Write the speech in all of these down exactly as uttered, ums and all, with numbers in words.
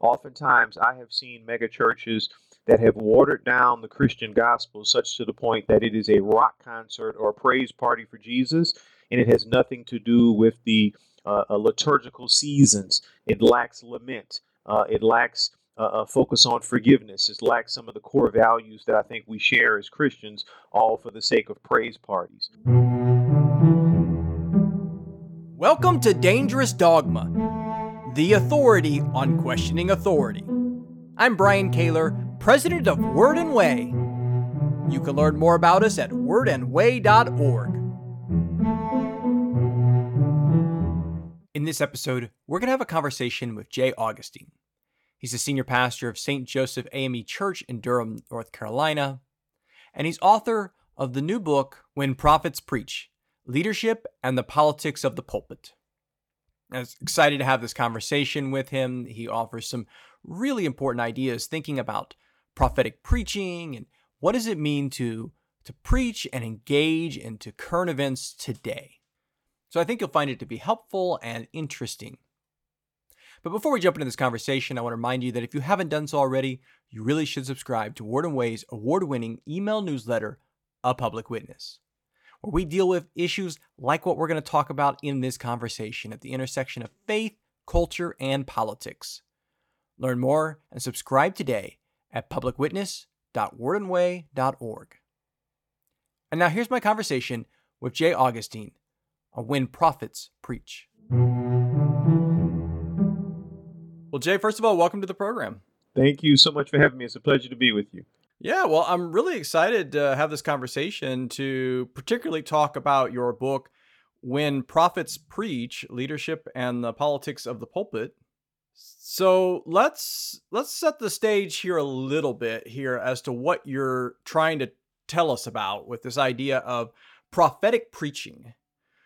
Oftentimes, I have seen mega churches that have watered down the Christian gospel such to the point that it is a rock concert or a praise party for Jesus, and it has nothing to do with the uh, uh, liturgical seasons. It lacks lament. Uh, it lacks uh, a focus on forgiveness. It lacks some of the core values that I think we share as Christians, all for the sake of praise parties. Welcome to Dangerous Dogma, the authority on questioning authority. I'm Brian Kaler, president of Word and Way. You can learn more about us at word and way dot org. In this episode, we're going to have a conversation with Jay Augustine. He's a senior pastor of Saint Joseph A M E Church in Durham, North Carolina, and he's author of the new book, When Prophets Preach: Leadership and the Politics of the Pulpit. I was excited to have this conversation with him. He offers some really important ideas thinking about prophetic preaching and what does it mean to, to preach and engage into current events today. So I think you'll find it to be helpful and interesting. But before we jump into this conversation, I want to remind you that if you haven't done so already, you really should subscribe to Word and Way's award-winning email newsletter, A Public Witness, where we deal with issues like what we're going to talk about in this conversation at the intersection of faith, culture, and politics. Learn more and subscribe today at public witness dot word and way dot org. And now here's my conversation with Jay Augustine on When Prophets Preach. Well, Jay, first of all, welcome to the program. Thank you so much for having me. It's a pleasure to be with you. Yeah, well, I'm really excited to have this conversation to particularly talk about your book, When Prophets Preach: Leadership and the Politics of the Pulpit. So let's let's set the stage here a little bit here as to what you're trying to tell us about with this idea of prophetic preaching.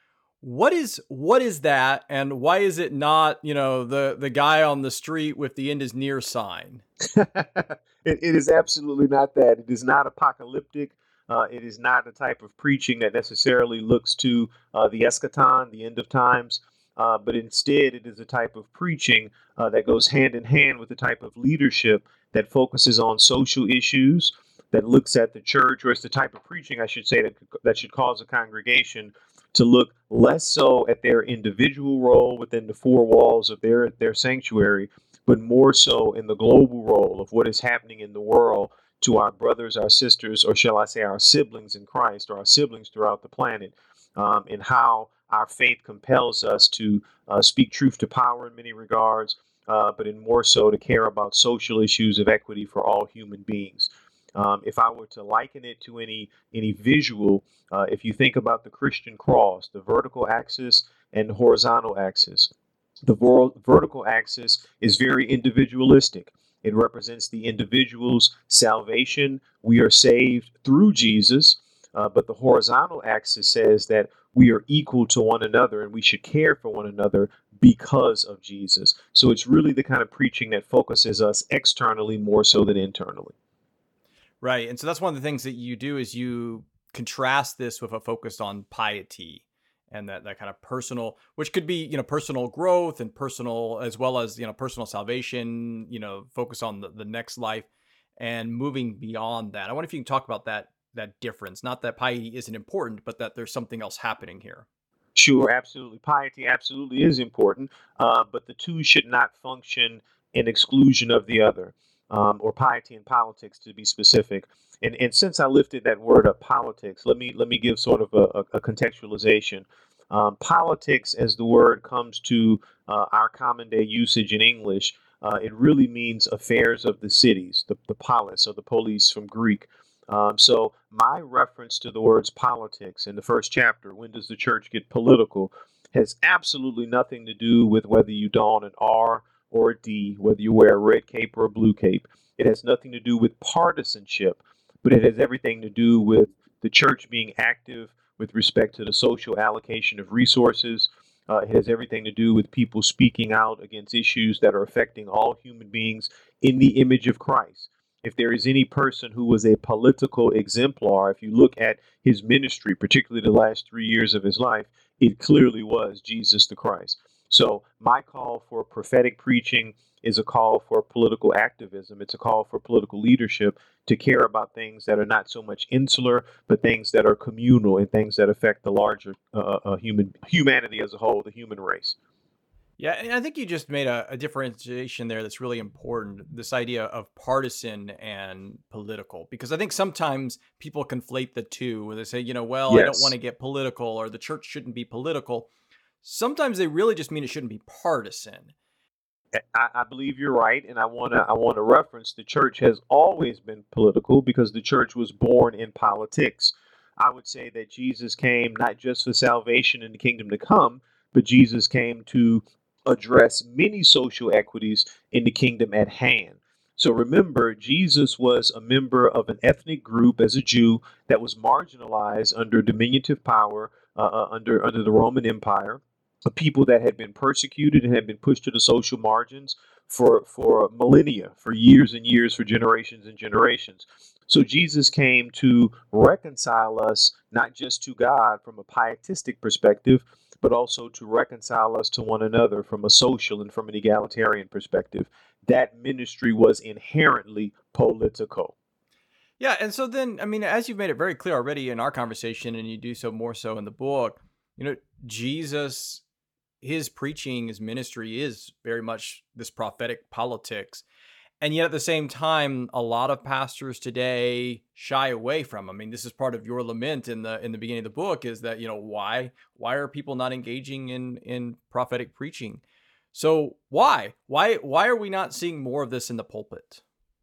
What is what is that, and why is it not, you know, the, the guy on the street with the end is near sign? it, it is absolutely not that. It is not apocalyptic. Uh, it is not the type of preaching that necessarily looks to uh, the eschaton, the end of times. Uh, but instead, it is a type of preaching uh, that goes hand in hand with the type of leadership that focuses on social issues, that looks at the church, or it's the type of preaching, I should say, that, that should cause a congregation to look less so at their individual role within the four walls of their, their sanctuary, but more so in the global role of what is happening in the world to our brothers, our sisters, or shall I say our siblings in Christ, or our siblings throughout the planet, um, and how our faith compels us to uh, speak truth to power in many regards, uh, but in more so to care about social issues of equity for all human beings. Um, if I were to liken it to any any visual, uh, if you think about the Christian cross, the vertical axis and the horizontal axis, the vor- vertical axis is very individualistic. It represents the individual's salvation. We are saved through Jesus, uh, but the horizontal axis says that we are equal to one another and we should care for one another because of Jesus. So it's really the kind of preaching that focuses us externally more so than internally. Right. And so that's one of the things that you do is you contrast this with a focus on piety and that, that kind of personal, which could be, you know, personal growth and personal, as well as, you know, personal salvation, you know, focus on the, the next life and moving beyond that. I wonder if you can talk about that, that difference, not that piety isn't important, but that there's something else happening here. Sure, absolutely. Piety absolutely is important, uh, but the two should not function in exclusion of the other. Um, or piety and politics, to be specific. And and since I lifted that word up, politics, let me let me give sort of a, a contextualization. Um, politics, as the word comes to uh, our common day usage in English, uh, it really means affairs of the cities, the, the polis, or the police from Greek. Um, so my reference to the words politics in the first chapter, when does the church get political, has absolutely nothing to do with whether you don an R or a D, whether you wear a red cape or a blue cape. It has nothing to do with partisanship, but it has everything to do with the church being active with respect to the social allocation of resources. Uh, it has everything to do with people speaking out against issues that are affecting all human beings in the image of Christ. If there is any person who was a political exemplar, if you look at his ministry, particularly the last three years of his life, it clearly was Jesus the Christ. So my call for prophetic preaching is a call for political activism. It's a call for political leadership to care about things that are not so much insular, but things that are communal and things that affect the larger uh, uh, human humanity as a whole, the human race. Yeah, and I think you just made a, a differentiation there that's really important. This idea of partisan and political, because I think sometimes people conflate the two where they say, you know, well, I don't want Yes. to get political or the church shouldn't be political. Sometimes they really just mean it shouldn't be partisan. I, I believe you're right, and I want to I want to reference the church has always been political because the church was born in politics. I would say that Jesus came not just for salvation and the kingdom to come, but Jesus came to address many social equities in the kingdom at hand. So remember, Jesus was a member of an ethnic group as a Jew that was marginalized under diminutive power uh, uh, under under the Roman Empire, of people that had been persecuted and had been pushed to the social margins for for millennia, for years and years, for generations and generations. So Jesus came to reconcile us not just to God from a pietistic perspective, but also to reconcile us to one another from a social and from an egalitarian perspective. That ministry was inherently political. Yeah, and so then, I mean, as you've made it very clear already in our conversation, and you do so more so in the book, you know, Jesus, his preaching, his ministry is very much this prophetic politics. And yet at the same time, a lot of pastors today shy away from. I mean, this is part of your lament in the in the beginning of the book is that, you know, why why are people not engaging in in prophetic preaching? So why? Why why are we not seeing more of this in the pulpit?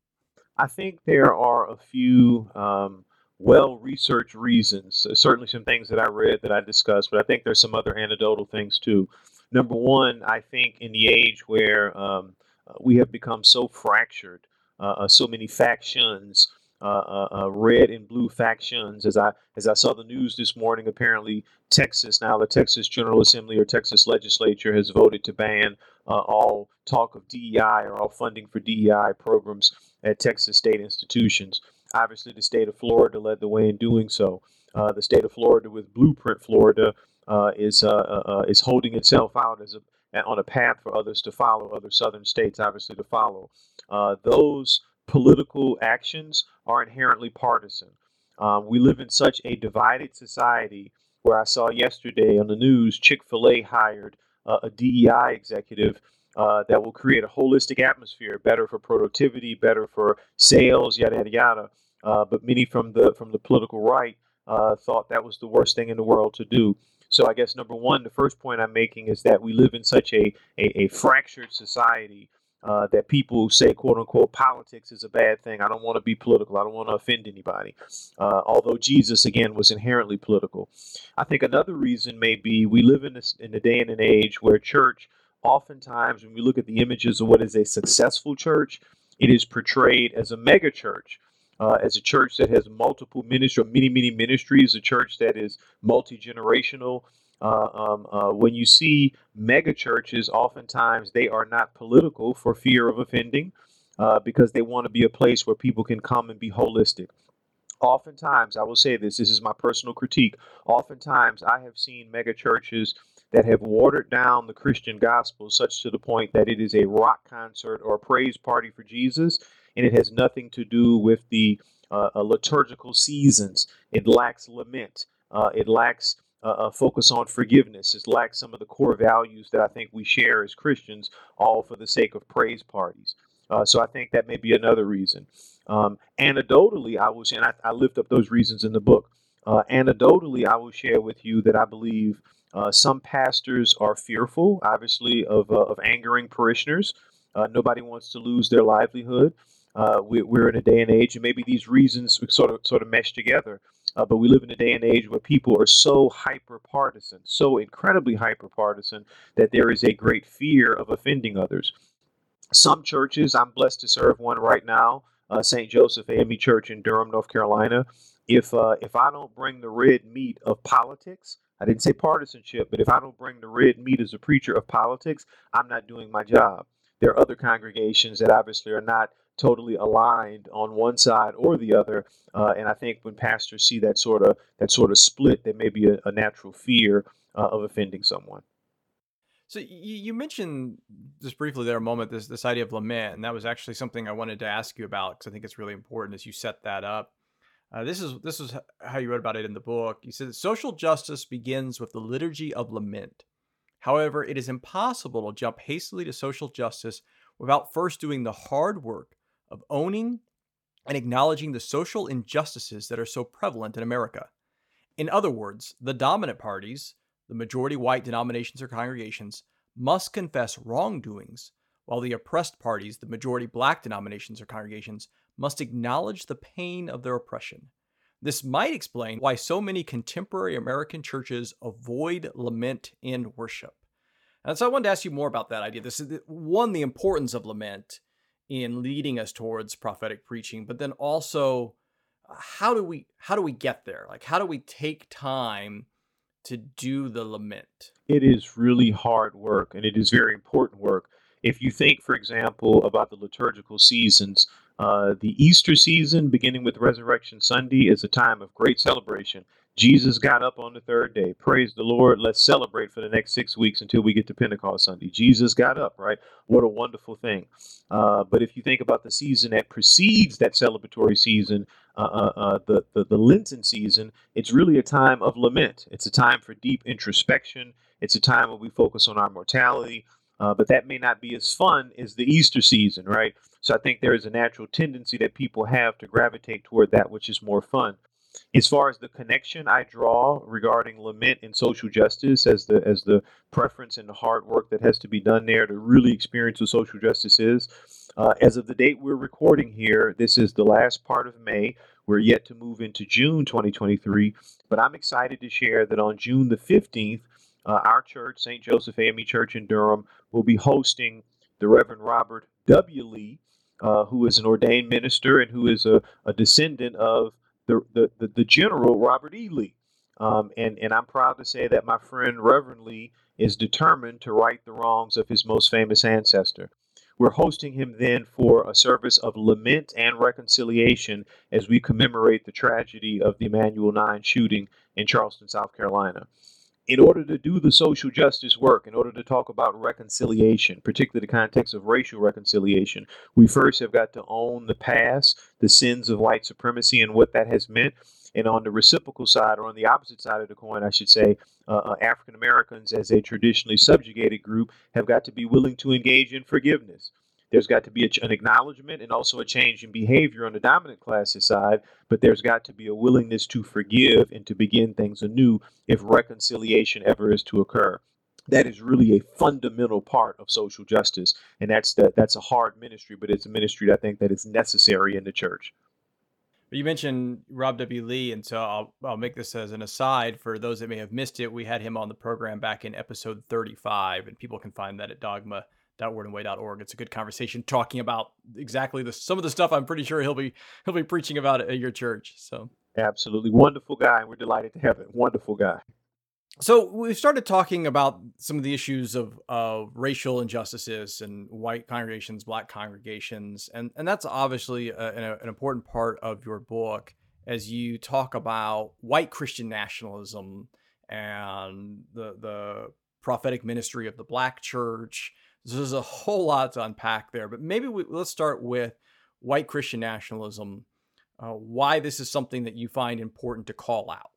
I think there are a few um, well-researched reasons. Uh, Certainly, some things that I read that I discussed, but I think there's some other anecdotal things too. Number one, I think in the age where um, uh, we have become so fractured, uh, uh, so many factions, uh, uh, uh, red and blue factions. As I as I saw the news this morning, apparently Texas now the Texas General Assembly or Texas Legislature has voted to ban uh, all talk of D E I or all funding for D E I programs at Texas state institutions. Obviously, the state of Florida led the way in doing so. Uh, the state of Florida, with Blueprint Florida, uh, is uh, uh, uh, is holding itself out as a on a path for others to follow, other southern states obviously to follow. Uh, those political actions are inherently partisan. Um, we live in such a divided society where I saw yesterday on the news Chick-fil-A hired uh, a D E I executive uh, that will create a holistic atmosphere, better for productivity, better for sales, yada yada yada. Uh, but many from the from the political right uh, thought that was the worst thing in the world to do. So I guess number one, the first point I'm making is that we live in such a a, a fractured society uh, that people say, quote unquote, politics is a bad thing. I don't want to be political. I don't want to offend anybody. Uh, although Jesus, again, was inherently political. I think another reason may be we live in this in a day and an age where church, oftentimes, when we look at the images of what is a successful church, it is portrayed as a mega church. Uh, as a church that has multiple ministries, or many, many ministries, a church that is multi-generational. Uh, um, uh, when you see mega churches, oftentimes they are not political for fear of offending, uh, because they want to be a place where people can come and be holistic. Oftentimes, I will say this, this is my personal critique. Oftentimes, I have seen mega churches that have watered down the Christian gospel such to the point that it is a rock concert or a praise party for Jesus, and it has nothing to do with the uh, uh, liturgical seasons. It lacks lament. Uh, it lacks uh, a focus on forgiveness. It lacks some of the core values that I think we share as Christians, all for the sake of praise parties. Uh, so I think that may be another reason. Um, anecdotally, I will share, and I, I lift up those reasons in the book. Uh, anecdotally, I will share with you that I believe uh, some pastors are fearful, obviously, of, uh, of angering parishioners. Uh, nobody wants to lose their livelihood. Uh, we, we're in a day and age, and maybe these reasons sort of sort of mesh together. Uh, but we live in a day and age where people are so hyper partisan, so incredibly hyper partisan, that there is a great fear of offending others. Some churches, I'm blessed to serve one right now, uh, Saint Joseph A M E Church in Durham, North Carolina. If uh, if I don't bring the red meat of politics, I didn't say partisanship, but if I don't bring the red meat as a preacher of politics, I'm not doing my job. There are other congregations that obviously are not totally aligned on one side or the other, uh, and I think when pastors see that sort of that sort of split, there may be a, a natural fear uh, of offending someone. So you, you mentioned just briefly there a moment this this idea of lament, and that was actually something I wanted to ask you about because I think it's really important as you set that up. Uh, this is this is h- how you wrote about it in the book. You said social justice begins with the liturgy of lament. However, it is impossible to jump hastily to social justice without first doing the hard work of owning and acknowledging the social injustices that are so prevalent in America. In other words, the dominant parties, the majority white denominations or congregations, must confess wrongdoings, while the oppressed parties, the majority black denominations or congregations, must acknowledge the pain of their oppression. This might explain why so many contemporary American churches avoid lament in worship. And so I wanted to ask you more about that idea. This is one, the importance of lament in leading us towards prophetic preaching, but then also how do we how do we get there? Like how do we take time to do the lament? It is really hard work and it is very important work. If you think, for example, about the liturgical seasons, uh, the Easter season, beginning with Resurrection Sunday, is a time of great celebration. Jesus got up on the third day. Praise the Lord. Let's celebrate for the next six weeks until we get to Pentecost Sunday. Jesus got up, right? What a wonderful thing. Uh, but if you think about the season that precedes that celebratory season, uh, uh, uh, the, the, the Lenten season, it's really a time of lament. It's a time for deep introspection. It's a time when we focus on our mortality, uh, but that may not be as fun as the Easter season, right? So I think there is a natural tendency that people have to gravitate toward that which is more fun. As far as the connection I draw regarding lament and social justice as the as the preference and the hard work that has to be done there to really experience what social justice is, uh, as of the date we're recording here, this is the last part of May. We're yet to move into June twenty twenty-three, but I'm excited to share that on June the fifteenth, uh, our church, Saint Joseph A M E Church in Durham, will be hosting the Reverend Robert W. Lee, uh, who is an ordained minister and who is a, a descendant of the, the, the, the General Robert E. Lee. Um, and, and I'm proud to say that my friend Reverend Lee is determined to right the wrongs of his most famous ancestor. We're hosting him then for a service of lament and reconciliation as we commemorate the tragedy of the Emanuel nine shooting in Charleston, South Carolina. In order to do the social justice work, in order to talk about reconciliation, particularly the context of racial reconciliation, we first have got to own the past, the sins of white supremacy and what that has meant. And on the reciprocal side, or on the opposite side of the coin, I should say, uh, uh, African Americans as a traditionally subjugated group have got to be willing to engage in forgiveness. There's got to be a, an acknowledgement and also a change in behavior on the dominant class's side, but there's got to be a willingness to forgive and to begin things anew if reconciliation ever is to occur. That is really a fundamental part of social justice, and that's the, that's a hard ministry, but it's a ministry that I think that is necessary in the church. You mentioned Rob W. Lee, and so I'll, I'll make this as an aside for those that may have missed it. We had him on the program back in episode thirty-five, and people can find that at dogma dot word and way dot org. It's a good conversation talking about exactly the some of the stuff I'm pretty sure he'll be he'll be preaching about at your church. So absolutely wonderful guy, and we're delighted to have him. Wonderful guy. So we've started talking about some of the issues of uh, racial injustices and white congregations, black congregations, and and that's obviously a, an, an important part of your book as you talk about white Christian nationalism and the the prophetic ministry of the black church. So there's a whole lot to unpack there, but maybe we, let's start with white Christian nationalism. Uh, why this is something that you find important to call out.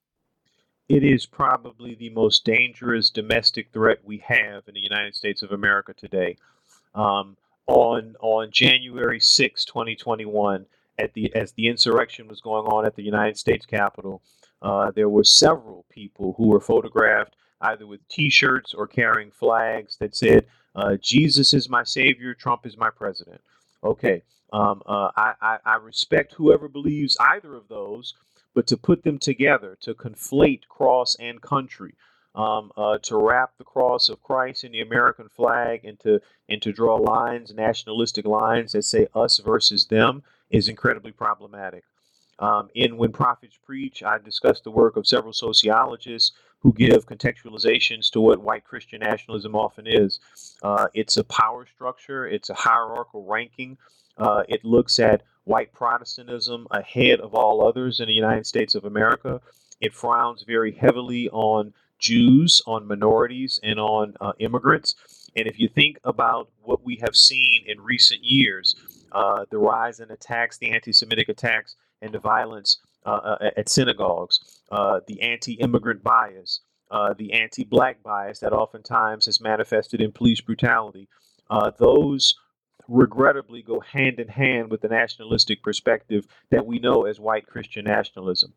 It is probably the most dangerous domestic threat we have in the United States of America today. Um, on on January sixth, twenty twenty-one, at the as the insurrection was going on at the United States Capitol, uh, there were several people who were photographed either with T-shirts or carrying flags that said, uh, "Jesus is my savior, Trump is my president." Okay, um, uh, I, I, I respect whoever believes either of those. But to put them together, to conflate cross and country, um, uh, to wrap the cross of Christ in the American flag and to and to draw lines, nationalistic lines that say us versus them is incredibly problematic. Um, in When Prophets Preach, I discuss the work of several sociologists who give contextualizations to what white Christian nationalism often is. Uh, it's a power structure. It's a hierarchical ranking. Uh, it looks at white Protestantism ahead of all others in the United States of America. It frowns very heavily on Jews, on minorities, and on uh, immigrants. And if you think about what we have seen in recent years, uh, the rise in attacks, the anti-Semitic attacks, and the violence uh, uh, at synagogues, uh, the anti-immigrant bias, uh, the anti-black bias that oftentimes has manifested in police brutality, uh, those regrettably go hand in hand with the nationalistic perspective that we know as white Christian nationalism.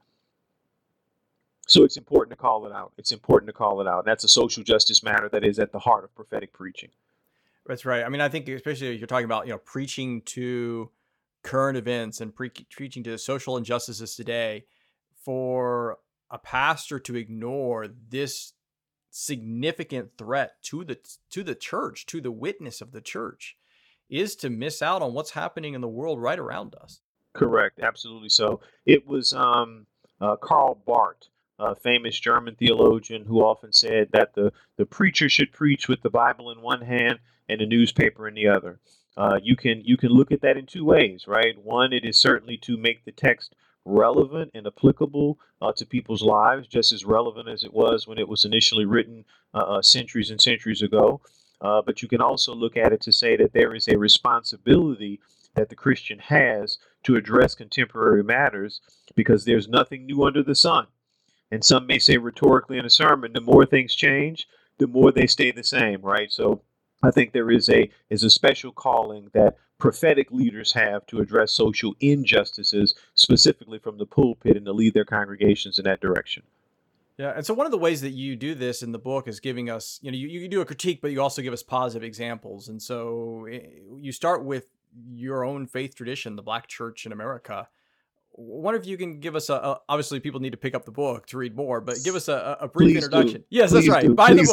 So it's important to call it out. It's important to call it out. That's a social justice matter that is at the heart of prophetic preaching. That's right. I mean, I think especially if you're talking about, you know, preaching to current events and pre- preaching to social injustices today, for a pastor to ignore this significant threat to the to the church, to the witness of the church, is to miss out on what's happening in the world right around us. Correct. Absolutely so. It was um, uh, Karl Barth, a famous German theologian, who often said that the, the preacher should preach with the Bible in one hand and a newspaper in the other. Uh, you can you can look at that in two ways, right? One, it is certainly to make the text relevant and applicable uh, to people's lives, just as relevant as it was when it was initially written uh, centuries and centuries ago. Uh, but you can also look at it to say that there is a responsibility that the Christian has to address contemporary matters, because there's nothing new under the sun. And some may say rhetorically in a sermon, the more things change, the more they stay the same, right? So I think there is a is a special calling that prophetic leaders have to address social injustices, specifically from the pulpit, and to lead their congregations in that direction. Yeah. And so one of the ways that you do this in the book is giving us, you know, you, you do a critique, but you also give us positive examples. And so you start with your own faith tradition, the Black church in America. I wonder if you can give us a, a, obviously people need to pick up the book to read more, but give us a, a brief Please introduction. Do. Yes, Please that's right. Do. Buy Please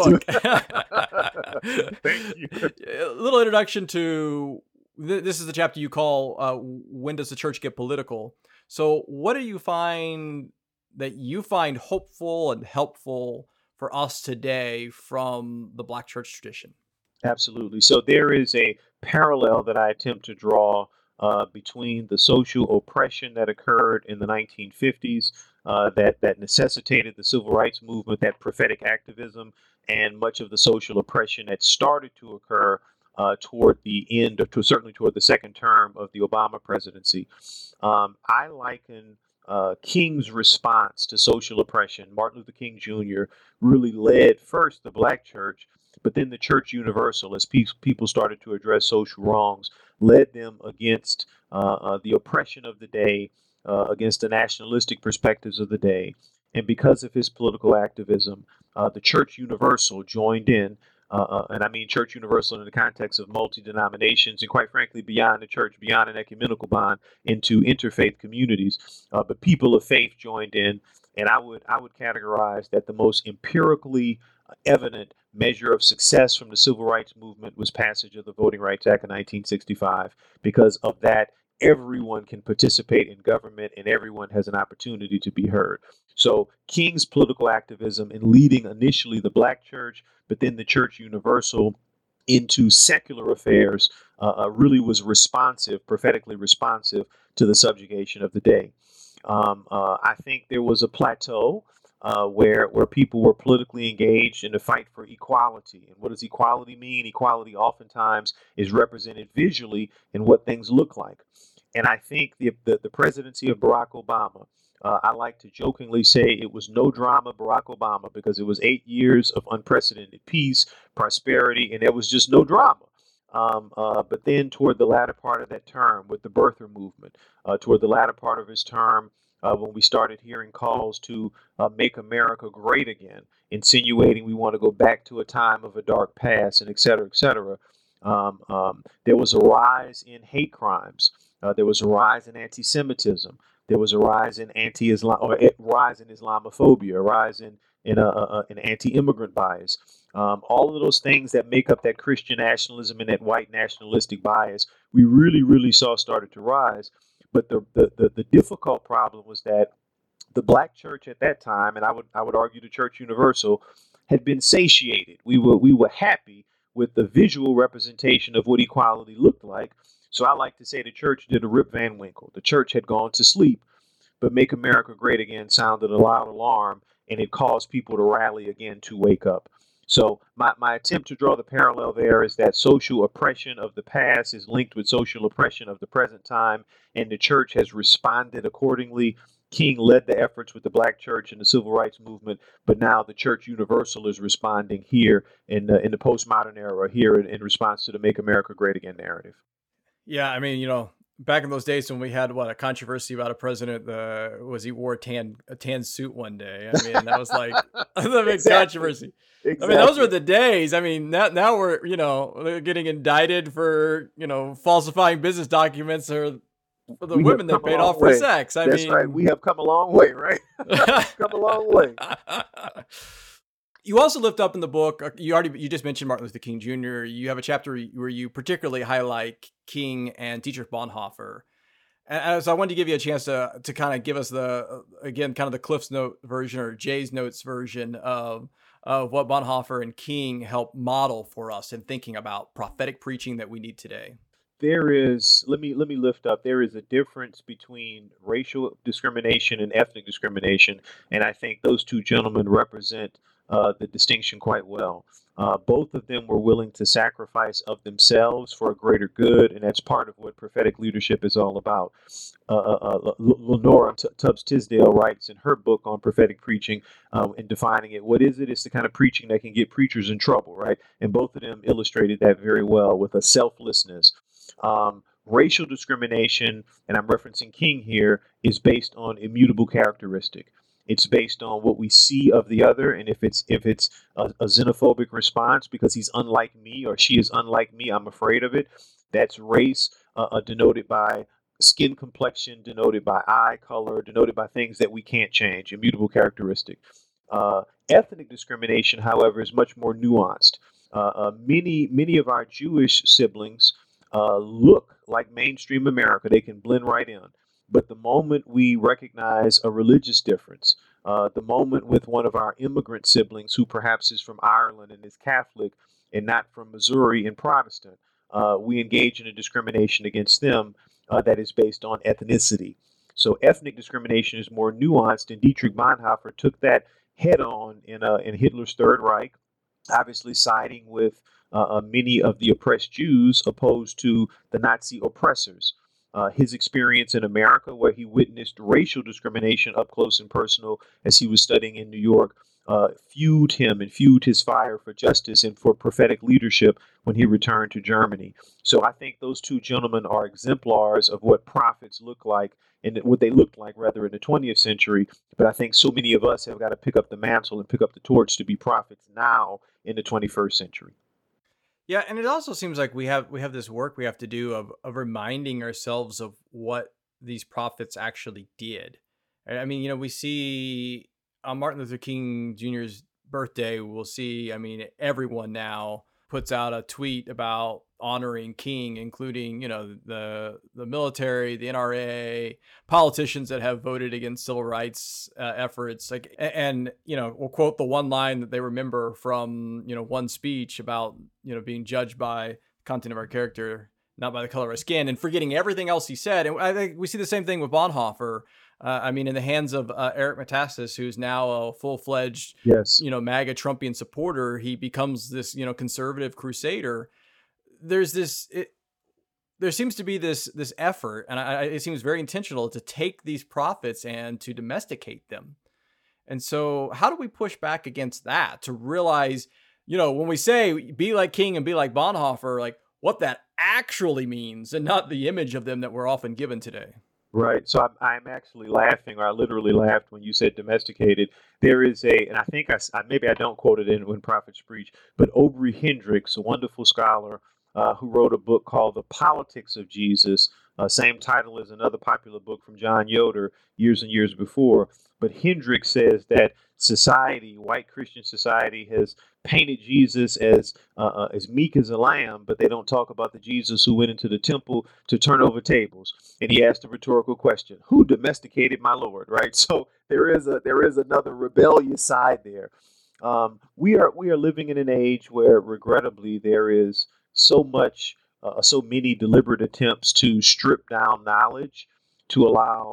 the book. Thank you. A little introduction to, th- this is the chapter you call, uh, When Does the Church Get Political? So what do you find that you find hopeful and helpful for us today from the Black church tradition? Absolutely. So there is a parallel that I attempt to draw uh, between the social oppression that occurred in the nineteen fifties, uh, that that necessitated the civil rights movement, that prophetic activism, and much of the social oppression that started to occur uh, toward the end, or to, certainly toward the second term of the Obama presidency. Um, I liken uh, King's response to social oppression. Martin Luther King Junior really led first the Black church, but then the church universal, as pe- people started to address social wrongs, led them against uh, uh, the oppression of the day, uh, against the nationalistic perspectives of the day. And because of his political activism, uh, the church universal joined in. Uh, uh, and I mean church universal in the context of multi-denominations, and quite frankly, beyond the church, beyond an ecumenical bond, into interfaith communities. Uh, but people of faith joined in. And I would I would categorize that the most empirically evident measure of success from the civil rights movement was passage of the Voting Rights Act of nineteen sixty-five. Because of that, everyone can participate in government and everyone has an opportunity to be heard. So King's political activism in leading initially the Black church, but then the church universal into secular affairs, uh, really was responsive, prophetically responsive to the subjugation of the day. Um, uh, I think there was a plateau uh, where where people were politically engaged in the fight for equality. And what does equality mean? Equality oftentimes is represented visually in what things look like. And I think the the, the presidency of Barack Obama, uh, I like to jokingly say it was no drama Barack Obama, because it was eight years of unprecedented peace, prosperity, and there was just no drama. Um, uh, but then toward the latter part of that term, with the birther movement, uh, toward the latter part of his term, uh, when we started hearing calls to uh, make America great again, insinuating we want to go back to a time of a dark past, and et cetera, et cetera, um, um, there was a rise in hate crimes. Uh, there was a rise in anti-Semitism. There was a rise in anti-Islam, or a rise in Islamophobia, a rise in in, a, a, an anti-immigrant bias. Um, all of those things that make up that Christian nationalism and that white nationalistic bias, we really, really saw started to rise. But the, the, the, the difficult problem was that the Black church at that time, and I would I would argue the church universal, had been satiated. We were we were happy with the visual representation of what equality looked like. So I like to say the church did a Rip Van Winkle. The church had gone to sleep. but Make America Great Again sounded a loud alarm, and it caused people to rally again to wake up. So my, my attempt to draw the parallel there is that social oppression of the past is linked with social oppression of the present time, and the church has responded accordingly. King led the efforts with the Black church and the civil rights movement, but now the church universal is responding here in the, in the postmodern era, here in, in response to the Make America Great Again narrative. Yeah, I mean, you know, back in those days when we had what a controversy about a president, uh, was he wore a tan a tan suit one day. I mean, that was like the big exactly. controversy. Exactly. I mean, those were the days. I mean, now now we're you know getting indicted for you know falsifying business documents or for the we women that paid off way. for sex. I That's mean, right. We have come a long way, right? come a long way. You also lift up in the book, you already, you just mentioned Martin Luther King Junior You have a chapter where you particularly highlight King and Dietrich Bonhoeffer. And so I wanted to give you a chance to, to kind of give us the, again, kind of the Cliff's Note version or Jay's Notes version of, of what Bonhoeffer and King helped model for us in thinking about prophetic preaching that we need today. There is, let me let me lift up, there is a difference between racial discrimination and ethnic discrimination. And I think those two gentlemen represent uh, the distinction quite well. Uh, both of them were willing to sacrifice of themselves for a greater good, and that's part of what prophetic leadership is all about. Uh, uh, Lenora T- Tubbs Tisdale writes in her book on prophetic preaching, uh, in defining it, what is it? It's the kind of preaching that can get preachers in trouble, right? And both of them illustrated that very well with a selflessness. Um, racial discrimination, and I'm referencing King here, is based on immutable characteristic. It's based on what we see of the other, and if it's if it's a, a xenophobic response because he's unlike me or she is unlike me, I'm afraid of it. That's race, uh, uh, denoted by skin complexion, denoted by eye color, denoted by things that we can't change, immutable characteristic. Uh, ethnic discrimination, however, is much more nuanced. Uh, uh, many many of our Jewish siblings uh, look like mainstream America; they can blend right in. But the moment we recognize a religious difference, uh, the moment with one of our immigrant siblings who perhaps is from Ireland and is Catholic and not from Missouri and Protestant, uh, we engage in a discrimination against them uh, that is based on ethnicity. So ethnic discrimination is more nuanced, and Dietrich Bonhoeffer took that head on in, uh, in Hitler's Third Reich, obviously siding with uh, many of the oppressed Jews opposed to the Nazi oppressors. Uh, his experience in America, where he witnessed racial discrimination up close and personal as he was studying in New York, uh, fueled him and fueled his fire for justice and for prophetic leadership when he returned to Germany. So I think those two gentlemen are exemplars of what prophets look like and what they looked like, rather, in the twentieth century. But I think so many of us have got to pick up the mantle and pick up the torch to be prophets now in the twenty-first century. Yeah, and it also seems like we have we have this work we have to do of of reminding ourselves of what these prophets actually did. I mean, you know, we see on Martin Luther King Junior's birthday, we'll see, I mean, everyone now puts out a tweet about honoring King, including, you know, the the military, the N R A, politicians that have voted against civil rights uh, efforts. Like, and, you know, we'll quote the one line that they remember from, you know, one speech about, you know, being judged by content of our character, not by the color of our skin, and forgetting everything else he said. And I think we see the same thing with Bonhoeffer. Uh, I mean, in the hands of uh, Eric Metaxas, who's now a full-fledged, yes, you know, MAGA Trumpian supporter, he becomes this, you know, conservative crusader. There's this, it, there seems to be this this effort, and I, it seems very intentional, to take these prophets and to domesticate them. And so, how do we push back against that? To realize, you know, when we say be like King and be like Bonhoeffer, like what that actually means, and not the image of them that we're often given today. Right. So I'm, I'm actually laughing, or I literally laughed when you said domesticated. There is a, and I think I, I maybe I don't quote it in When Prophets Preach, but Aubrey Hendricks, a wonderful scholar uh, who wrote a book called The Politics of Jesus, uh, same title as another popular book from John Yoder years and years before. But Hendricks says that society, white Christian society, has painted Jesus as uh, as meek as a lamb, but they don't talk about the Jesus who went into the temple to turn over tables. And he asked a rhetorical question: who domesticated my Lord? Right. So there is a there is another rebellious side there. Um, we are we are living in an age where, regrettably, there is so much, uh, so many deliberate attempts to strip down knowledge, to allow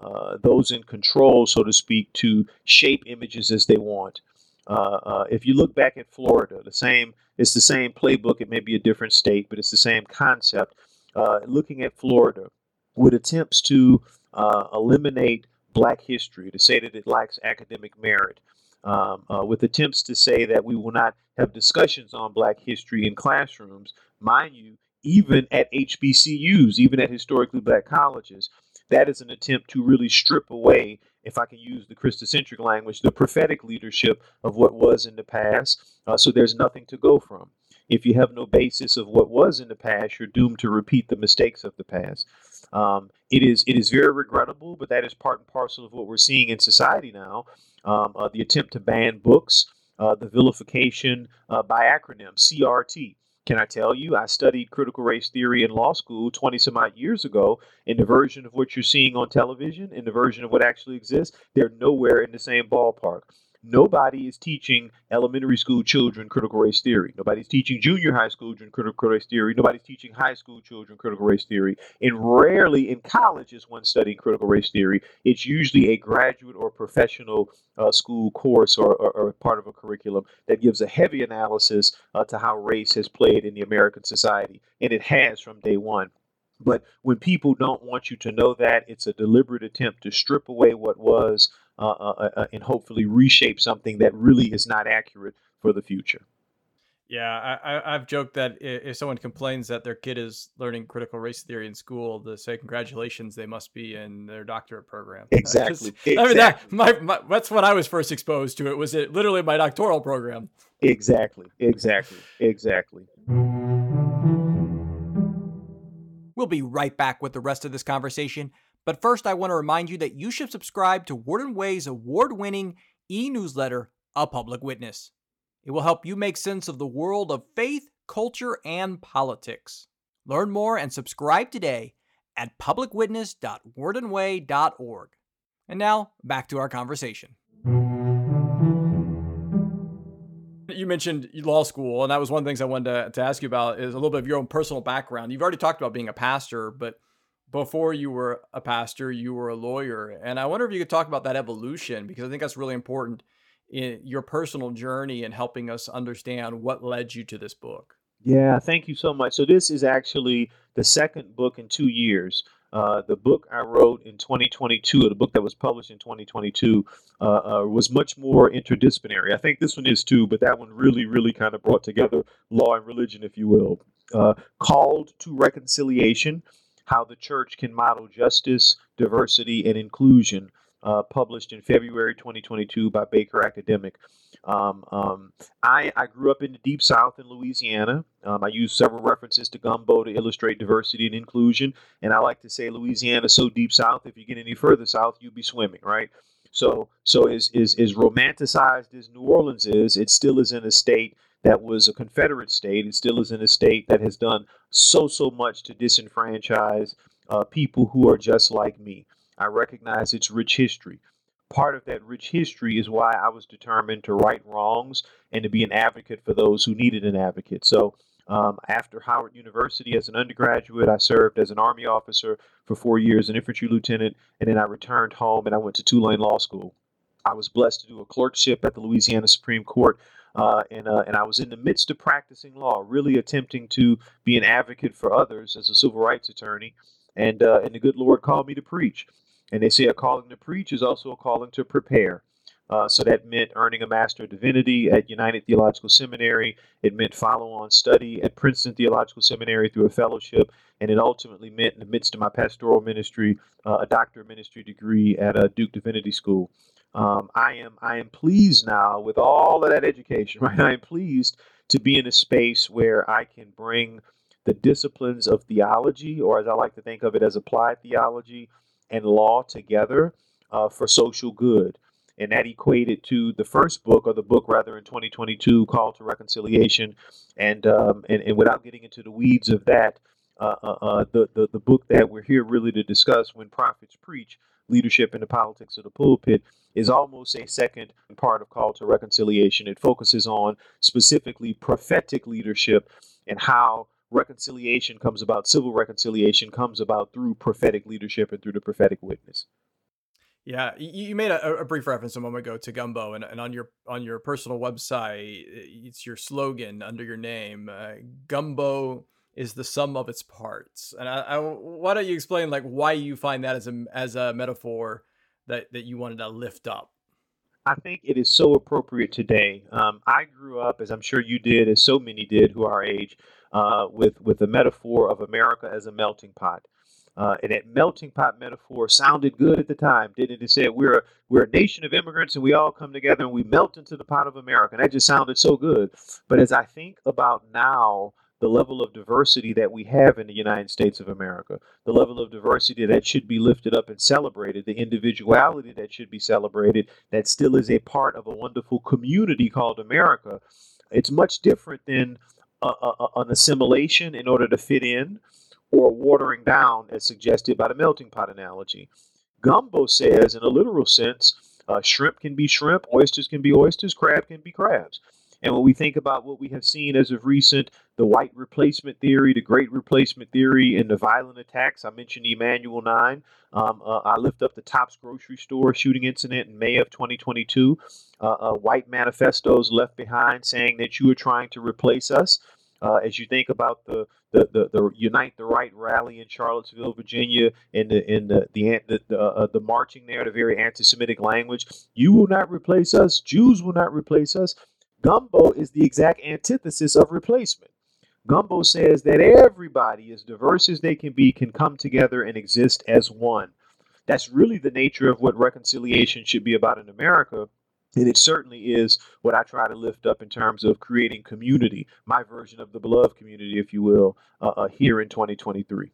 uh, those in control, so to speak, to shape images as they want. Uh, uh, if you look back at Florida, the same it's the same playbook. It may be a different state, but it's the same concept. Uh, looking at Florida, with attempts to uh, eliminate Black history, to say that it lacks academic merit, um, uh, with attempts to say that we will not have discussions on Black history in classrooms, mind you, even at H B C Us, even at historically Black colleges. That is an attempt to really strip away, if I can use the Christocentric language, the prophetic leadership of what was in the past. Uh, so there's nothing to go from. If you have no basis of what was in the past, you're doomed to repeat the mistakes of the past. Um, it is it is very regrettable, but that is part and parcel of what we're seeing in society now. Um, uh, the attempt to ban books, uh, the vilification uh, by acronym, C R T. Can I tell you, I studied critical race theory in law school twenty some odd years ago, and the version of what you're seeing on television and the version of what actually exists, they're nowhere in the same ballpark. Nobody is teaching elementary school children critical race theory. Nobody's teaching junior high school children critical race theory. Nobody's teaching high school children critical race theory. And rarely in college is one studying critical race theory. It's usually a graduate or professional uh, school course or, or, or part of a curriculum that gives a heavy analysis uh, to how race has played in the American society. And it has from day one. But when people don't want you to know that, it's a deliberate attempt to strip away what was uh, uh, uh, and hopefully reshape something that really is not accurate for the future. Yeah, I, I, I've joked that i- if someone complains that their kid is learning critical race theory in school, to say congratulations, they must be in their doctorate program. That's just- Exactly. I mean, that Exactly. my, my that's when I was first exposed to it. Was it literally my doctoral program? Exactly. Exactly. Exactly. We'll be right back with the rest of this conversation. But first, I want to remind you that you should subscribe to Word and Way's award-winning e-newsletter, A Public Witness. It will help you make sense of the world of faith, culture, and politics. Learn more and subscribe today at public witness dot word and way dot org. And now, back to our conversation. You mentioned law school, and that was one of the things I wanted to, to ask you about is a little bit of your own personal background. You've already talked about being a pastor, but before you were a pastor, you were a lawyer. And I wonder if you could talk about that evolution, because I think that's really important in your personal journey and helping us understand what led you to this book. Yeah, thank you so much. So this is actually the second book in two years. Uh, the book I wrote in twenty twenty-two, or the book that was published in twenty twenty-two, uh, uh, was much more interdisciplinary. I think this one is too, but that one really, really kind of brought together law and religion, if you will. Uh, Called to Reconciliation: How the Church Can Model Justice, Diversity, and Inclusion, uh, published in February twenty twenty-two by Baker Academic. Um, um, I, I grew up in the Deep South in Louisiana. Um, I use several references to gumbo to illustrate diversity and inclusion. And I like to say Louisiana is so deep south, if you get any further south, you'd be swimming, right? So, so as, as, as romanticized as New Orleans is, it still is in a state that was a Confederate state. It still is in a state that has done so, so much to disenfranchise uh, people who are just like me. I recognize its rich history. Part of that rich history is why I was determined to right wrongs and to be an advocate for those who needed an advocate. So um, after Howard University as an undergraduate, I served as an Army officer for four years, an infantry lieutenant, and then I returned home and I went to Tulane Law School. I was blessed to do a clerkship at the Louisiana Supreme Court, uh, and, uh, and I was in the midst of practicing law, really attempting to be an advocate for others as a civil rights attorney, and, uh, and the good Lord called me to preach. And they say a calling to preach is also a calling to prepare. Uh, so that meant earning a Master of Divinity at United Theological Seminary. It meant follow-on study at Princeton Theological Seminary through a fellowship. And it ultimately meant, in the midst of my pastoral ministry, uh, a doctor of ministry degree at uh, Duke Divinity School. Um, I am I am pleased now with all of that education, right? I am pleased to be in a space where I can bring the disciplines of theology, or as I like to think of it, as applied theology, and law together uh, for social good. And that equated to the first book, or the book rather, in twenty twenty-two, Call to Reconciliation. And um, and, and without getting into the weeds of that, uh, uh, uh, the, the, the book that we're here really to discuss, When Prophets Preach, Leadership in the Politics of the Pulpit, is almost a second part of Call to Reconciliation. It focuses on specifically prophetic leadership and how reconciliation comes about, civil reconciliation comes about through prophetic leadership and through the prophetic witness. Yeah, you, you made a, a brief reference a moment ago to Gumbo, and, and on your on your personal website, it's your slogan under your name. Uh, Gumbo is the sum of its parts. And I, I, why don't you explain like why you find that as a as a metaphor that that you wanted to lift up? I think it is so appropriate today. Um, I grew up, as I'm sure you did, as so many did who are our age, uh, with with the metaphor of America as a melting pot. Uh, and that melting pot metaphor sounded good at the time, didn't it? It said we're a, we're a nation of immigrants and we all come together and we melt into the pot of America. And that just sounded so good. But as I think about now, the level of diversity that we have in the United States of America, the level of diversity that should be lifted up and celebrated, the individuality that should be celebrated, that still is a part of a wonderful community called America. It's much different than a, a, an assimilation in order to fit in or watering down, as suggested by the melting pot analogy. Gumbo says, in a literal sense, uh, shrimp can be shrimp, oysters can be oysters, crab can be crabs. And when we think about what we have seen as of recent, the white replacement theory, the great replacement theory, and the violent attacks, I mentioned Emanuel nine. Um, uh, I lift up the Tops grocery store shooting incident in May of twenty twenty-two. Uh, uh, white manifestos left behind saying that you are trying to replace us. Uh, as you think about the the, the the Unite the Right rally in Charlottesville, Virginia, and the in the the the, the, uh, the marching there, the very anti-Semitic language, you will not replace us. Jews will not replace us. Gumbo is the exact antithesis of replacement. Gumbo says that everybody, as diverse as they can be, can come together and exist as one. That's really the nature of what reconciliation should be about in America. And it certainly is what I try to lift up in terms of creating community, my version of the beloved community, if you will, uh, uh, here in twenty twenty-three.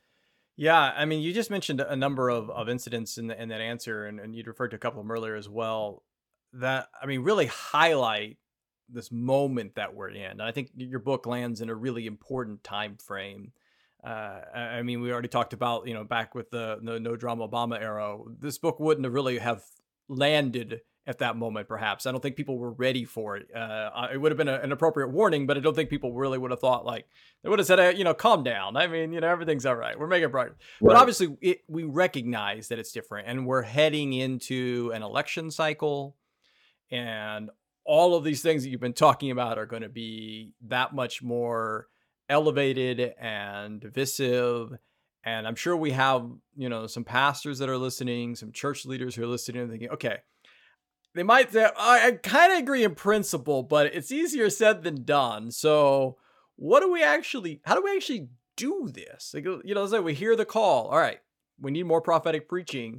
Yeah, I mean, you just mentioned a number of, of incidents in, the, in that answer, and, and you'd referred to a couple of them earlier as well, that, I mean, really highlight this moment that we're in. And I think your book lands in a really important time frame. Uh, I I mean, we already talked about, you know, back with the, the No Drama Obama era, this book wouldn't have really have landed at that moment, perhaps. I don't think people were ready for it. Uh, it would have been a, an appropriate warning, but I don't think people really would have thought like, they would have said, uh, you know, calm down. I mean, you know, everything's all right. We're making progress. But Right. obviously, it, we recognize that it's different, and we're heading into an election cycle, and all of these things that you've been talking about are going to be that much more elevated and divisive. And I'm sure we have, you know, some pastors that are listening, some church leaders who are listening and thinking, okay, they might say, I, I kind of agree in principle, but it's easier said than done. So what do we actually, how do we actually do this? Like, you know, let's say we hear the call. All right, we need more prophetic preaching.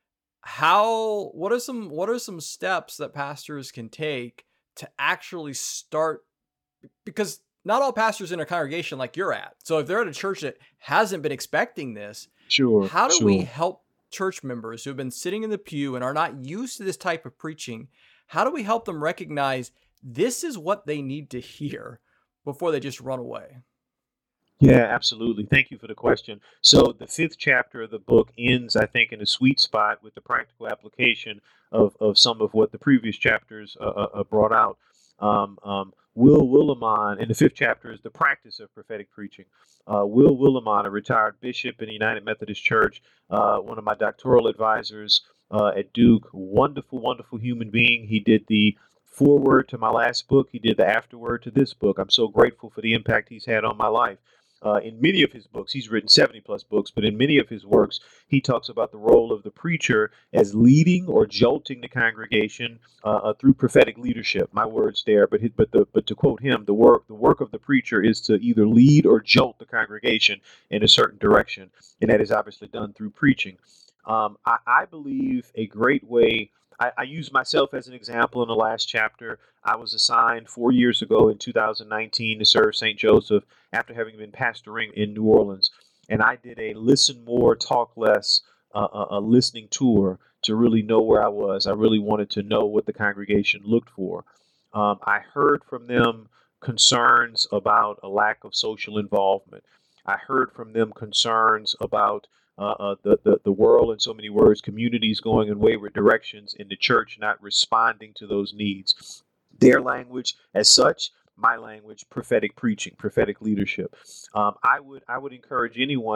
How, what are some, what are some steps that pastors can take to actually start? Because not all pastors in a congregation like you're at. So if they're at a church that hasn't been expecting this, Sure. how do sure. we help church members who have been sitting in the pew and are not used to this type of preaching? How do we help them recognize this is what they need to hear before they just run away? Yeah, absolutely. Thank you for the question. So the fifth chapter of the book ends, I think, in a sweet spot with the practical application of, of some of what the previous chapters uh, uh, brought out. Um, um, Will Willimon, in the fifth chapter, is the practice of prophetic preaching. Uh, Will Willimon, a retired bishop in the United Methodist Church, uh, one of my doctoral advisors uh, at Duke, wonderful, wonderful human being. He did the foreword to my last book. He did the afterword to this book. I'm so grateful for the impact he's had on my life. Uh, in many of his books, he's written seventy plus books, but in many of his works, he talks about the role of the preacher as leading or jolting the congregation uh, uh, through prophetic leadership. My words there, but his, but the but to quote him, the work the work of the preacher is to either lead or jolt the congregation in a certain direction, and that is obviously done through preaching. Um, I, I believe a great way. I, I use myself as an example in the last chapter. I was assigned four years ago in two thousand nineteen to serve Saint Joseph after having been pastoring in New Orleans. And I did a listen more, talk less, uh, a, a listening tour to really know where I was. I really wanted to know what the congregation looked for. Um, I heard from them concerns about a lack of social involvement. I heard from them concerns about uh, uh, the, the, the world, in so many words, communities going in wayward directions, and the church not responding to those needs. Their language, as such, my language, prophetic preaching, prophetic leadership. Um, I would I would encourage anyone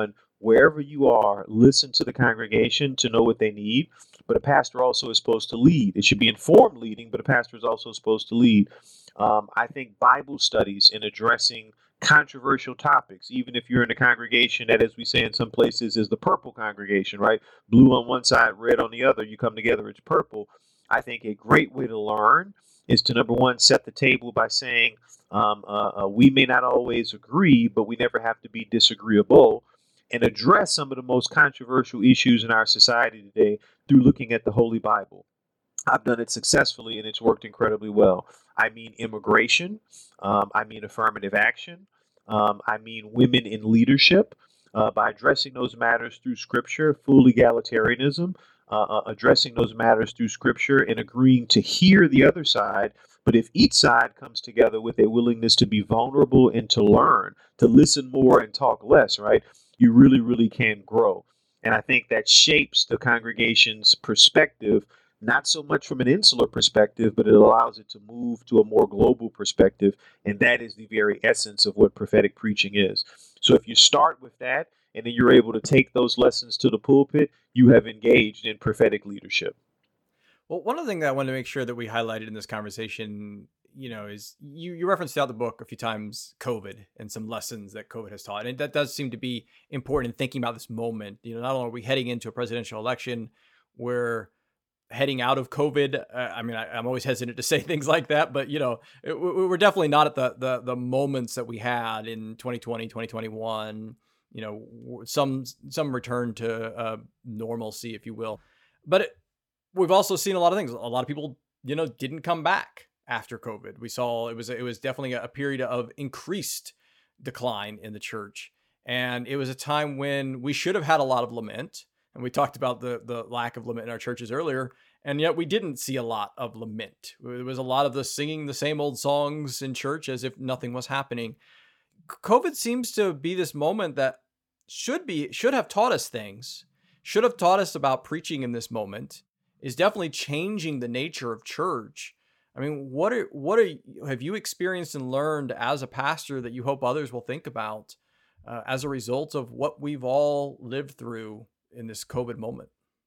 wherever you are, listen to the congregation to know what they need. But a pastor also is supposed to lead. It should be informed leading, but a pastor is also supposed to lead. Um, I think Bible studies in addressing controversial topics, even if you're in a congregation that, as we say in some places, is the purple congregation, right? Blue on one side, red on the other, you come together, it's purple. I think a great way to learn is to, number one, set the table by saying, um, uh, uh, we may not always agree, but we never have to be disagreeable, and address some of the most controversial issues in our society today through looking at the Holy Bible. I've done it successfully, and it's worked incredibly well. I mean immigration. Um, I mean affirmative action. Um, I mean women in leadership. Uh, by addressing those matters through Scripture, full egalitarianism, uh, uh, addressing those matters through Scripture and agreeing to hear the other side. But if each side comes together with a willingness to be vulnerable and to learn, to listen more and talk less, right, you really, really can grow. And I think that shapes the congregation's perspective, not so much from an insular perspective, but it allows it to move to a more global perspective. And that is the very essence of what prophetic preaching is. So if you start with that, and then you're able to take those lessons to the pulpit, you have engaged in prophetic leadership. Well, one of the things that I wanted to make sure that we highlighted in this conversation, you know, is you, you referenced throughout the book a few times COVID and some lessons that COVID has taught. And that does seem to be important in thinking about this moment. You know, not only are we heading into a presidential election, we're heading out of COVID. Uh, I mean, I, I'm always hesitant to say things like that, but you know, it, we're definitely not at the, the, the moments that we had in twenty twenty, twenty twenty-one, you know, some, some return to uh, normalcy, if you will. But it, we've also seen a lot of things. A lot of people, you know, didn't come back after COVID. We saw it was, it was definitely a period of increased decline in the church. And it was a time when we should have had a lot of lament. And we talked about the, the lack of lament in our churches earlier. And yet we didn't see a lot of lament. It was a lot of the singing the same old songs in church as if nothing was happening. COVID seems to be this moment that should be, should have taught us things, should have taught us about preaching in this moment, is definitely changing the nature of church. I mean, what are, what are, have you experienced and learned as a pastor that you hope others will think about uh, as a result of what we've all lived through in this COVID moment?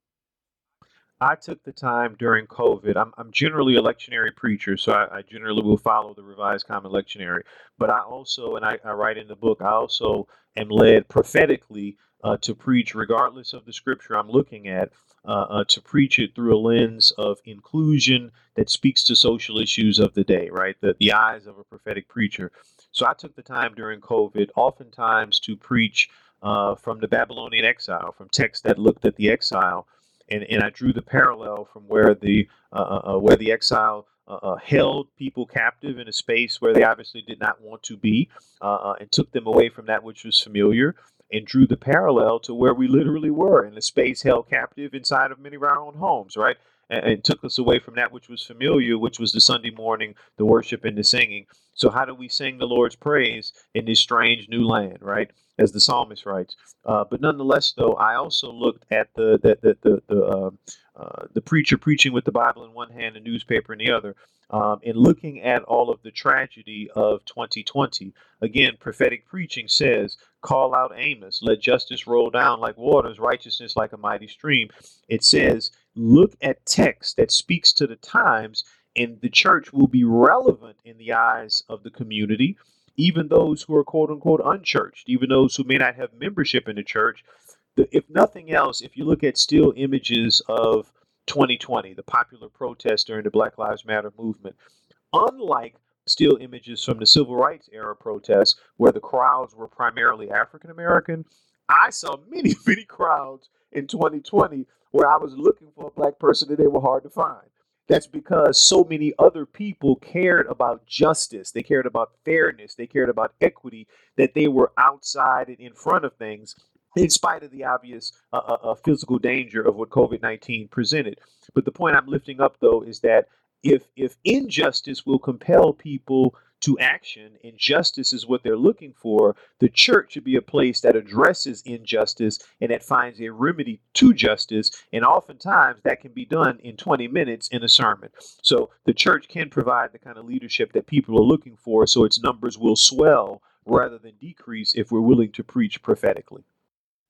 I took the time during COVID. I'm, I'm generally a lectionary preacher, so I, I generally will follow the Revised Common Lectionary. But I also, and I, I write in the book, I also am led prophetically uh, to preach, regardless of the scripture I'm looking at, uh, uh, to preach it through a lens of inclusion that speaks to social issues of the day, right? The, the eyes of a prophetic preacher. So I took the time during COVID, oftentimes to preach uh, from the Babylonian exile, from texts that looked at the exile. And, and I drew the parallel from where the uh, uh, where the exile uh, uh, held people captive in a space where they obviously did not want to be, uh, uh, and took them away from that which was familiar, and drew the parallel to where we literally were in a space held captive inside of many of our own homes, right? And, and took us away from that which was familiar, which was the Sunday morning, the worship and the singing. So how do we sing the Lord's praise in this strange new land, right? As the psalmist writes. Uh, but nonetheless, though, I also looked at the the the the the, uh, uh, the preacher preaching with the Bible in one hand, the newspaper in the other, um, and looking at all of the tragedy of twenty twenty. Again, prophetic preaching says, "Call out Amos, let justice roll down like waters, righteousness like a mighty stream." It says, look at text that speaks to the times, and the church will be relevant in the eyes of the community. Even those who are quote unquote unchurched, even those who may not have membership in the church. The, if nothing else, if you look at still images of twenty twenty, the popular protest during the Black Lives Matter movement, unlike still images from the civil rights era protests where the crowds were primarily African American, I saw many, many crowds in twenty twenty where I was looking for a black person and they were hard to find. That's because so many other people cared about justice. They cared about fairness. They cared about equity, that they were outside and in front of things, in spite of the obvious uh, uh, physical danger of what COVID nineteen presented. But the point I'm lifting up, though, is that if if injustice will compel people to action, and justice is what they're looking for, the church should be a place that addresses injustice and that finds a remedy to justice. And oftentimes that can be done in twenty minutes in a sermon. So the church can provide the kind of leadership that people are looking for, so its numbers will swell rather than decrease if we're willing to preach prophetically.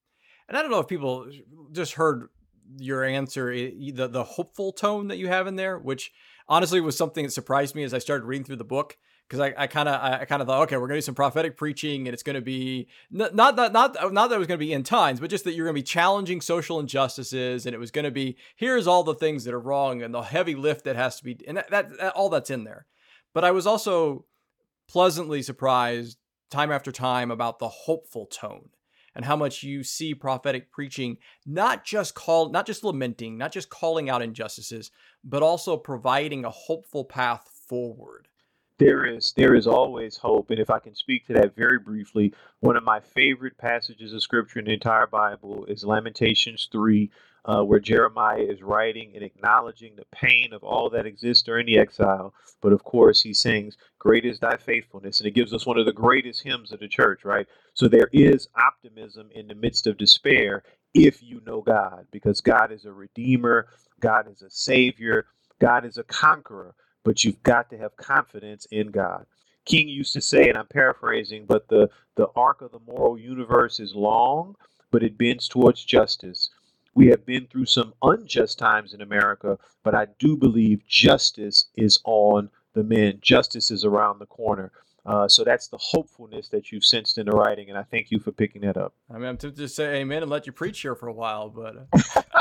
And I don't know if people just heard your answer, the the hopeful tone that you have in there, which honestly was something that surprised me as I started reading through the book. Because I, I kind of I kind of thought, okay, we're gonna do some prophetic preaching, and it's gonna be not not that not not that it was gonna be end times, but just that you're gonna be challenging social injustices, and it was gonna be here's all the things that are wrong and the heavy lift that has to be, and that, that, that all that's in there. But I was also pleasantly surprised time after time about the hopeful tone and how much you see prophetic preaching not just call not just lamenting, not just calling out injustices, but also providing a hopeful path forward. There is there is always hope. And if I can speak to that very briefly, one of my favorite passages of scripture in the entire Bible is Lamentations three, uh, where Jeremiah is writing and acknowledging the pain of all that exists during the exile. But of course, he sings, "Great is thy faithfulness." And it gives us one of the greatest hymns of the church, right? So there is optimism in the midst of despair if you know God, because God is a redeemer, God is a savior, God is a conqueror. But you've got to have confidence in God. King used to say, and I'm paraphrasing, but the, the arc of the moral universe is long, but it bends towards justice. We have been through some unjust times in America, but I do believe justice is on the mend. Justice is around the corner. Uh, so that's the hopefulness that you've sensed in the writing, and I thank you for picking that up. I mean, I'm tempted to say amen and let you preach here for a while, but... Uh...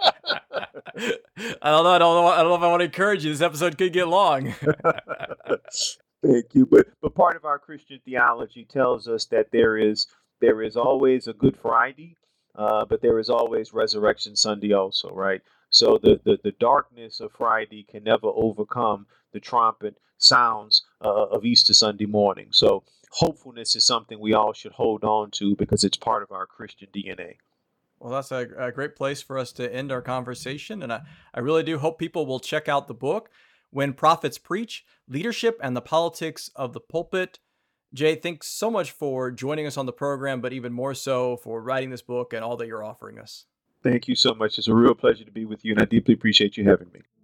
I don't know. I don't know. I don't know if I want to encourage you. This episode could get long. Thank you. But but part of our Christian theology tells us that there is there is always a Good Friday, uh, but there is always Resurrection Sunday also, right? So the, the, the darkness of Friday can never overcome the trumpet sounds uh, of Easter Sunday morning. So hopefulness is something we all should hold on to because it's part of our Christian D N A. Well, that's a, a great place for us to end our conversation. And I, I really do hope people will check out the book, When Prophets Preach, Leadership and the Politics of the Pulpit. Jay, thanks so much for joining us on the program, but even more so for writing this book and all that you're offering us. Thank you so much. It's a real pleasure to be with you, and I deeply appreciate you having me.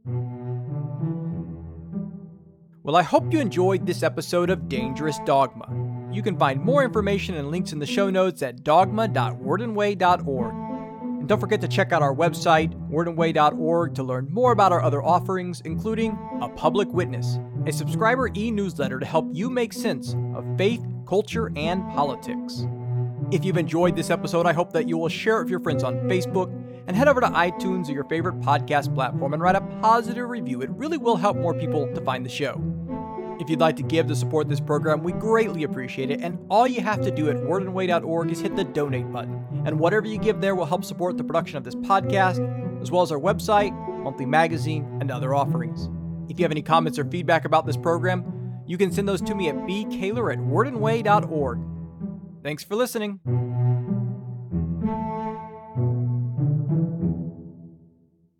Well, I hope you enjoyed this episode of Dangerous Dogma. You can find more information and links in the show notes at dogma dot word and way dot org. And don't forget to check out our website, word and way dot org, to learn more about our other offerings, including A Public Witness, a subscriber e-newsletter to help you make sense of faith, culture, and politics. If you've enjoyed this episode, I hope that you will share it with your friends on Facebook and head over to iTunes or your favorite podcast platform and write a positive review. It really will help more people to find the show. If you'd like to give to support this program, we greatly appreciate it, and all you have to do at word and way dot org is hit the donate button, and whatever you give there will help support the production of this podcast, as well as our website, monthly magazine, and other offerings. If you have any comments or feedback about this program, you can send those to me at b kaler at word and way dot org. Thanks for listening.